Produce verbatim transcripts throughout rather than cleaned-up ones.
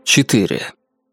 четыре.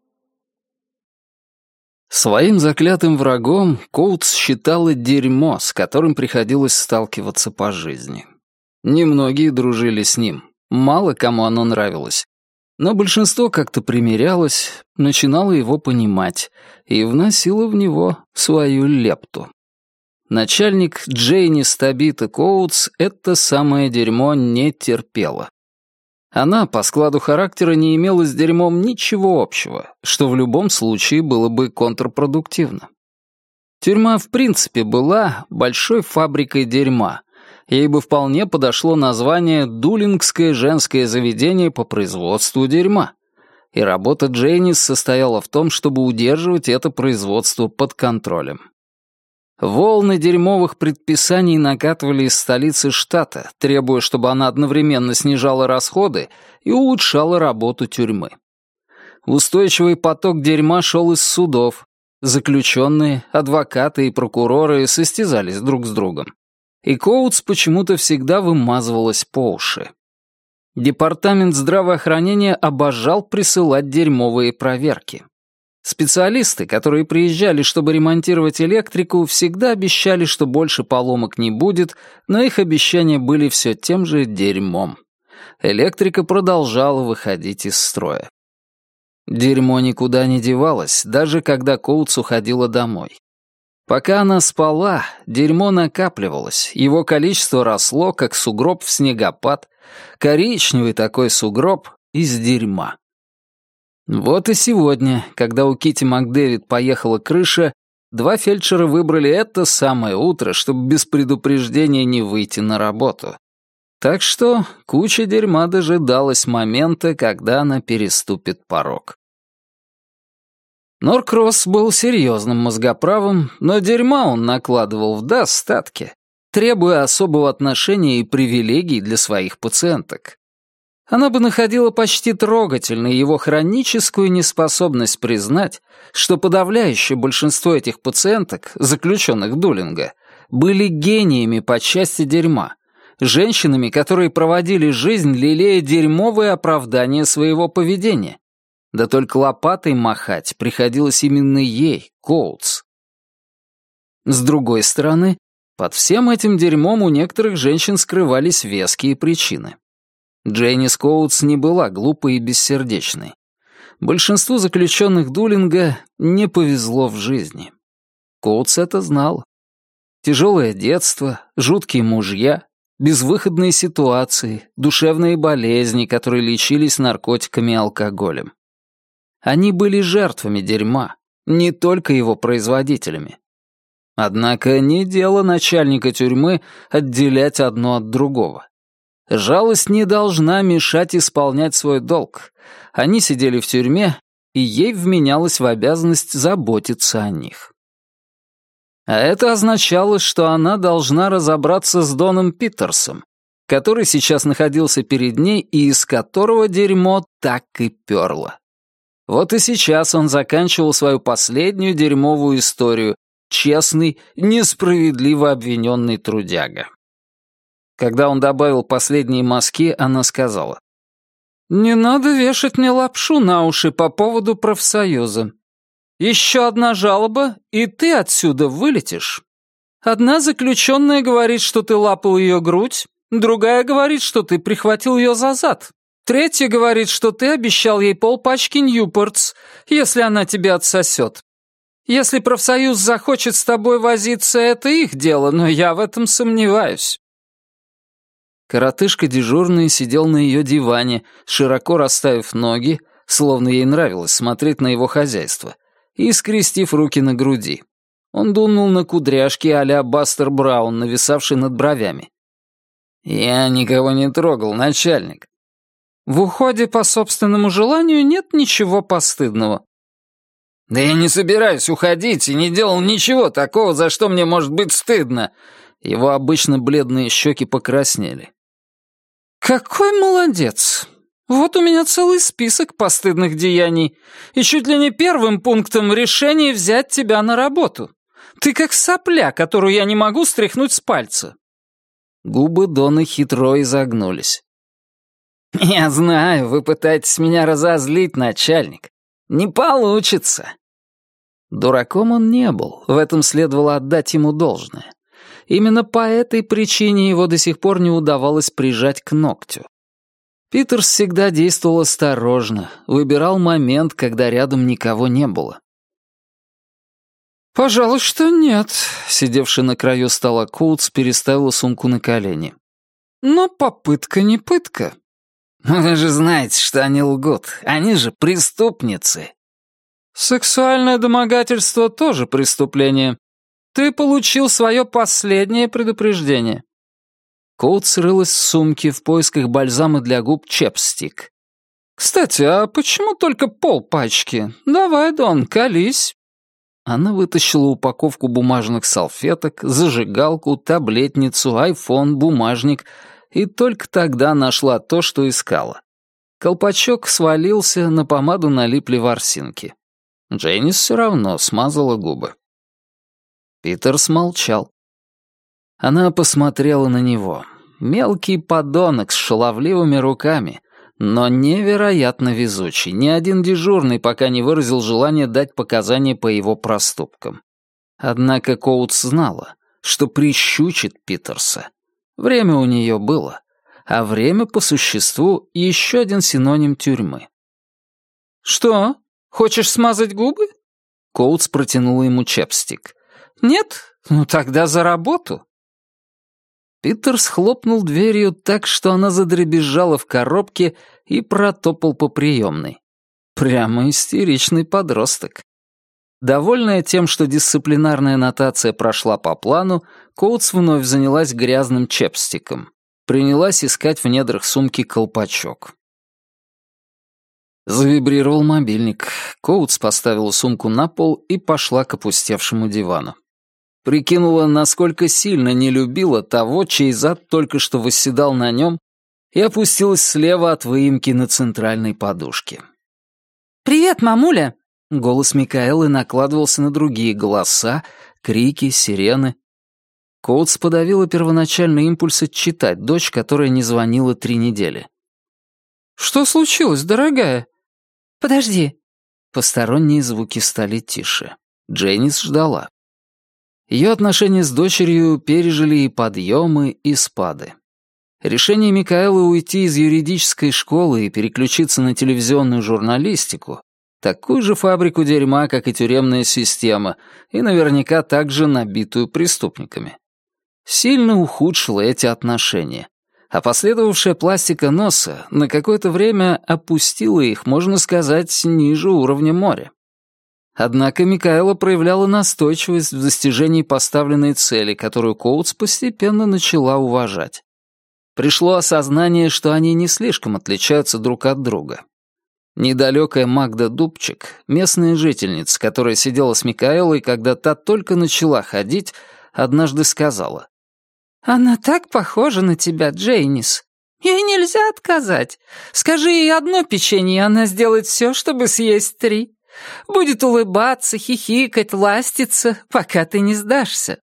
Своим заклятым врагом Коутс считала дерьмо, с которым приходилось сталкиваться по жизни. Немногие дружили с ним, мало кому оно нравилось, но большинство как-то примирялось, начинало его понимать и вносило в него свою лепту. Начальник Джейни Стабита Коутс это самое дерьмо не терпела. Она по складу характера не имела с дерьмом ничего общего, что в любом случае было бы контрпродуктивно. Тюрьма в принципе была большой фабрикой дерьма. Ей бы вполне подошло название «Дулингское женское заведение по производству дерьма». И работа Джейнис состояла в том, чтобы удерживать это производство под контролем. Волны дерьмовых предписаний накатывали из столицы штата, требуя, чтобы она одновременно снижала расходы и улучшала работу тюрьмы. Устойчивый поток дерьма шел из судов. Заключенные, адвокаты и прокуроры состязались друг с другом. И Коутс почему-то всегда вымазывалась по уши. Департамент здравоохранения обожал присылать дерьмовые проверки. Специалисты, которые приезжали, чтобы ремонтировать электрику, всегда обещали, что больше поломок не будет, но их обещания были все тем же дерьмом. Электрика продолжала выходить из строя. Дерьмо никуда не девалось, даже когда Коутс уходила домой. Пока она спала, дерьмо накапливалось, его количество росло, как сугроб в снегопад, коричневый такой сугроб из дерьма. Вот и сегодня, когда у Кити Макдэвид поехала крыша, два фельдшера выбрали это самое утро, чтобы без предупреждения не выйти на работу. Так что куча дерьма дожидалась момента, когда она переступит порог. Норкросс был серьезным мозгоправым, но дерьма он накладывал в достатке, требуя особого отношения и привилегий для своих пациенток. Она бы находила почти трогательной его хроническую неспособность признать, что подавляющее большинство этих пациенток, заключенных Дулинга, были гениями по части дерьма, женщинами, которые проводили жизнь, лелея дерьмовые оправдания своего поведения. Да только лопатой махать приходилось именно ей, Коутс. С другой стороны, под всем этим дерьмом у некоторых женщин скрывались веские причины. Джейнис Коутс не была глупой и бессердечной. Большинству заключенных Дулинга не повезло в жизни. Коутс это знал. Тяжелое детство, жуткие мужья, безвыходные ситуации, душевные болезни, которые лечились наркотиками и алкоголем. Они были жертвами дерьма, не только его производителями. Однако не дело начальника тюрьмы отделять одно от другого. Жалость не должна мешать исполнять свой долг. Они сидели в тюрьме, и ей вменялось в обязанность заботиться о них. А это означало, что она должна разобраться с Доном Питерсом, который сейчас находился перед ней и из которого дерьмо так и перло. Вот и сейчас он заканчивал свою последнюю дерьмовую историю, честный, несправедливо обвиненный трудяга. Когда он добавил последние мазки, она сказала: «Не надо вешать мне лапшу на уши по поводу профсоюза. Еще одна жалоба, и ты отсюда вылетишь. Одна заключенная говорит, что ты лапал ее грудь, другая говорит, что ты прихватил ее за зад, третья говорит, что ты обещал ей полпачки Ньюпортс, если она тебя отсосет. Если профсоюз захочет с тобой возиться, это их дело, но я в этом сомневаюсь». Коротышка дежурный сидел на ее диване, широко расставив ноги, словно ей нравилось смотреть на его хозяйство, и скрестив руки на груди. Он дунул на кудряшки а-ля Бастер Браун, нависавший над бровями. «Я никого не трогал, начальник». «В уходе по собственному желанию нет ничего постыдного». «Да я не собираюсь уходить и не делал ничего такого, за что мне может быть стыдно». Его обычно бледные щеки покраснели. «Какой молодец! Вот у меня целый список постыдных деяний, и чуть ли не первым пунктом решение взять тебя на работу. Ты как сопля, которую я не могу стряхнуть с пальца». Губы Доны хитро изогнулись. «Я знаю, вы пытаетесь меня разозлить, начальник. Не получится». Дураком он не был, в этом следовало отдать ему должное. Именно по этой причине его до сих пор не удавалось прижать к ногтю. Питерс всегда действовал осторожно, выбирал момент, когда рядом никого не было. «Пожалуй, что нет», — сидевший на краю стола Коутс переставила сумку на колени. «Но попытка не пытка». «Вы же знаете, что они лгут. Они же преступницы». «Сексуальное домогательство тоже преступление. Ты получил свое последнее предупреждение». Коутс рылась в сумке в поисках бальзама для губ Чепстик. «Кстати, а почему только полпачки? Давай, Дон, колись». Она вытащила упаковку бумажных салфеток, зажигалку, таблетницу, айфон, бумажник и только тогда нашла то, что искала. Колпачок свалился, на помаду налипли ворсинки. Дженнис все равно смазала губы. Питер смолчал. Она посмотрела на него. Мелкий подонок с шаловливыми руками, но невероятно везучий. Ни один дежурный пока не выразил желания дать показания по его проступкам. Однако Коутс знала, что прищучит Питерса. Время у нее было, а время, по существу, еще один синоним тюрьмы. «Что, хочешь смазать губы?» Коутс протянула ему чепстик. «Нет? Ну тогда за работу». Питерс хлопнул дверью так, что она задребезжала в коробке и протопал по приемной. Прямо истеричный подросток. Довольная тем, что дисциплинарная нотация прошла по плану, Коутс вновь занялась грязным чепстиком. Принялась искать в недрах сумки колпачок. Завибрировал мобильник. Коутс поставила сумку на пол и пошла к опустевшему дивану. Прикинула, насколько сильно не любила того, чей зад только что восседал на нем, и опустилась слева от выемки на центральной подушке. «Привет, мамуля!» Голос Микаэлы накладывался на другие голоса, крики, сирены. Коутс подавила первоначальный импульс отчитать дочь, которая не звонила три недели. «Что случилось, дорогая?» «Подожди». Посторонние звуки стали тише. Дженнис ждала. Ее отношения с дочерью пережили и подъемы, и спады. Решение Микаэлы уйти из юридической школы и переключиться на телевизионную журналистику, такую же фабрику дерьма, как и тюремная система, и наверняка также набитую преступниками, сильно ухудшило эти отношения, а последовавшая пластика носа на какое-то время опустила их, можно сказать, ниже уровня моря. Однако Микаэла проявляла настойчивость в достижении поставленной цели, которую Коутс постепенно начала уважать. Пришло осознание, что они не слишком отличаются друг от друга. Недалекая Магда Дубчик, местная жительница, которая сидела с Микаэлой, когда та только начала ходить, однажды сказала: «Она так похожа на тебя, Джейнис. Ей нельзя отказать. Скажи ей одно печенье, и она сделает все, чтобы съесть три. Будет улыбаться, хихикать, ластиться, пока ты не сдашься».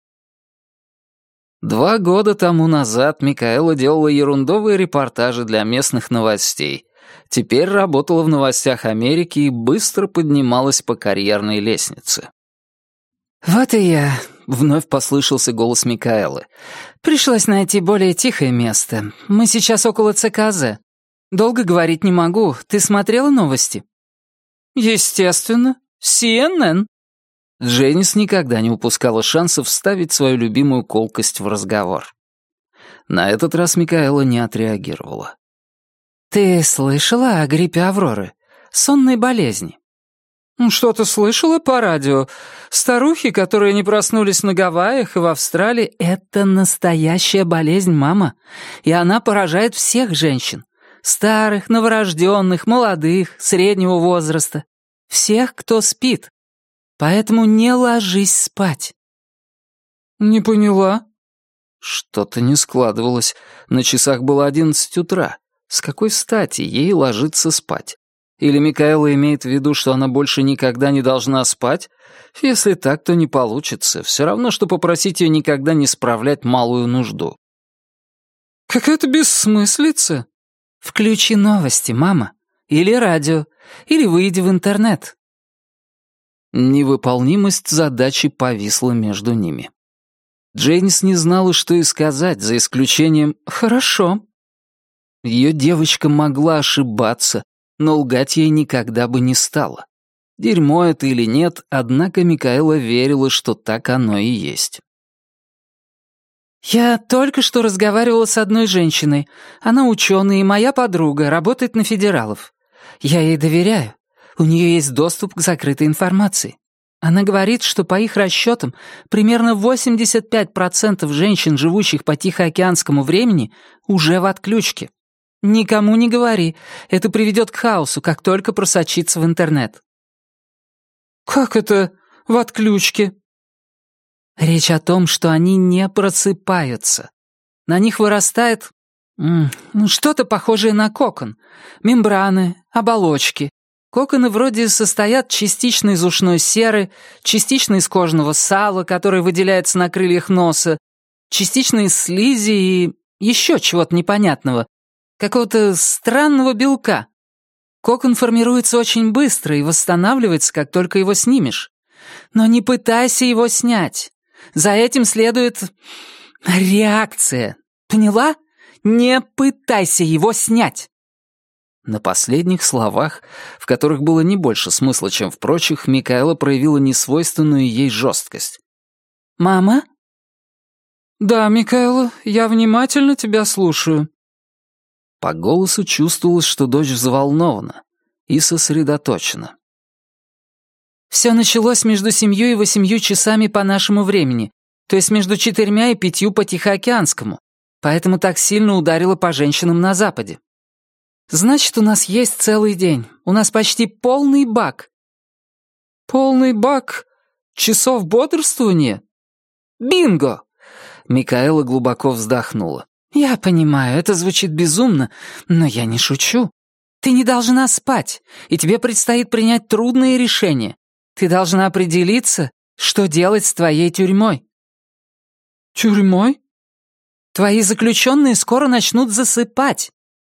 Два года тому назад Микаэла делала ерундовые репортажи для местных новостей. Теперь работала в новостях Америки и быстро поднималась по карьерной лестнице. «Вот и я», — вновь послышался голос Микаэлы. «Пришлось найти более тихое место. Мы сейчас около ЦКЗ. Долго говорить не могу. Ты смотрела новости?» «Естественно. Си Эн Эн». Дженнис никогда не упускала шансов вставить свою любимую колкость в разговор. На этот раз Микаэла не отреагировала. «Ты слышала о гриппе Авроры? Сонной болезни?» «Что-то слышала по радио. Старухи, которые не проснулись на Гавайях и в Австралии, это настоящая болезнь, мама. И она поражает всех женщин. Старых, новорожденных, молодых, среднего возраста. Всех, кто спит. Поэтому не ложись спать». «Не поняла». Что-то не складывалось. На часах было одиннадцать утра. С какой стати ей ложиться спать? Или Микаэла имеет в виду, что она больше никогда не должна спать? Если так, то не получится. Все равно, что попросить ее никогда не справлять малую нужду. «Какая-то бессмыслица». «Включи новости, мама. Или радио. Или выйди в интернет». Невыполнимость задачи повисла между ними. Джейнис не знала, что и сказать, за исключением «хорошо». Ее девочка могла ошибаться, но лгать ей никогда бы не стала. Дерьмо это или нет, однако Микаэла верила, что так оно и есть. «Я только что разговаривала с одной женщиной. Она ученая и моя подруга, работает на федералов. Я ей доверяю. У нее есть доступ к закрытой информации. Она говорит, что по их расчетам примерно восемьдесят пять процентов женщин, живущих по Тихоокеанскому времени, уже в отключке. Никому не говори, это приведет к хаосу, как только просочится в интернет». «Как это в отключке?» Речь о том, что они не просыпаются. На них вырастает м, ну, что-то похожее на кокон. Мембраны, оболочки. Коконы вроде состоят частично из ушной серы, частично из кожного сала, которое выделяется на крыльях носа, частично из слизи и еще чего-то непонятного, какого-то странного белка. Кокон формируется очень быстро и восстанавливается, как только его снимешь. Но не пытайся его снять. За этим следует реакция. Поняла? Не пытайся его снять. На последних словах, в которых было не больше смысла, чем в прочих, Микаэла проявила несвойственную ей жесткость. «Мама?» «Да, Микаэла, я внимательно тебя слушаю». По голосу чувствовалось, что дочь взволнована и сосредоточена. «Все началось между семью и восемью часами по нашему времени, то есть между четырьмя и пятью по Тихоокеанскому, поэтому так сильно ударило по женщинам на Западе. Значит, у нас есть целый день. У нас почти полный бак». «Полный бак часов бодрствования?» «Бинго!» Микаэла глубоко вздохнула. «Я понимаю, это звучит безумно, но я не шучу. Ты не должна спать, и тебе предстоит принять трудные решения. Ты должна определиться, что делать с твоей тюрьмой». «Тюрьмой?» «Твои заключенные скоро начнут засыпать».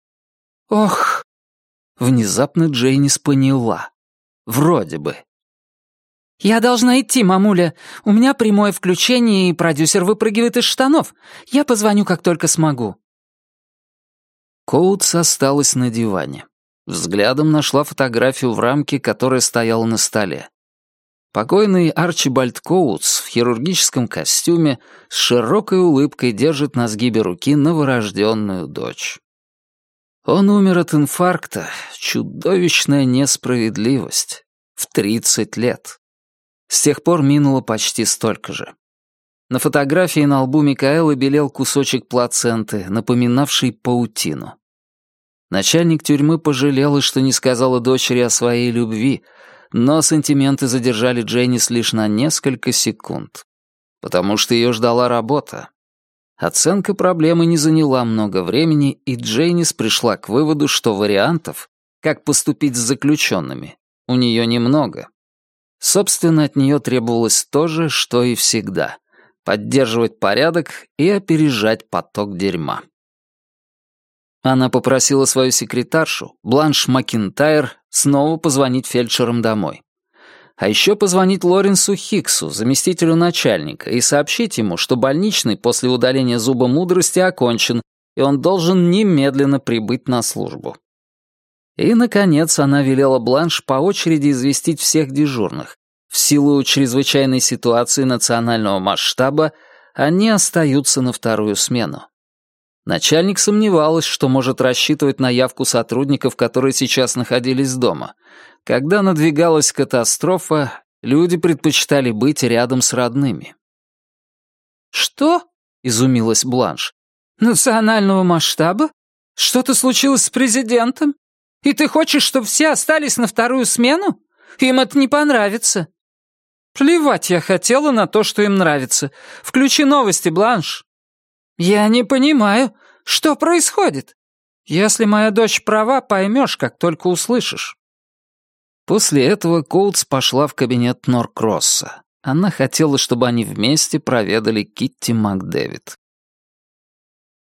«Ох!» Внезапно Джейнис поняла. Вроде бы. «Я должна идти, мамуля. У меня прямое включение, и продюсер выпрыгивает из штанов. Я позвоню, как только смогу». Коутс осталась на диване. Взглядом нашла фотографию в рамке, которая стояла на столе. Покойный Арчибальд Коутс в хирургическом костюме с широкой улыбкой держит на сгибе руки новорожденную дочь. Он умер от инфаркта, чудовищная несправедливость, в тридцать лет. С тех пор минуло почти столько же. На фотографии на лбу Микаэлы белел кусочек плаценты, напоминавший паутину. Начальник тюрьмы пожалела, что не сказала дочери о своей любви, но сантименты задержали Джейнис лишь на несколько секунд. Потому что ее ждала работа. Оценка проблемы не заняла много времени, и Джейнис пришла к выводу, что вариантов, как поступить с заключенными, у нее немного. Собственно, от нее требовалось то же, что и всегда — поддерживать порядок и опережать поток дерьма. Она попросила свою секретаршу, Бланш Макинтайр, снова позвонить фельдшерам домой. А еще позвонить Лоренсу Хиксу, заместителю начальника, и сообщить ему, что больничный после удаления зуба мудрости окончен, и он должен немедленно прибыть на службу. И, наконец, она велела Бланш по очереди известить всех дежурных. В силу чрезвычайной ситуации национального масштаба они остаются на вторую смену. Начальник сомневалась, что может рассчитывать на явку сотрудников, которые сейчас находились дома. Когда надвигалась катастрофа, люди предпочитали быть рядом с родными. «Что?» — изумилась Бланш. «Национального масштаба? Что-то случилось с президентом? И ты хочешь, чтобы все остались на вторую смену? Им это не понравится». «Плевать я хотела на то, что им нравится. Включи новости, Бланш». «Я не понимаю, что происходит? Если моя дочь права, поймешь, как только услышишь». После этого Коутс пошла в кабинет Норкросса. Она хотела, чтобы они вместе проведали Китти Макдэвид.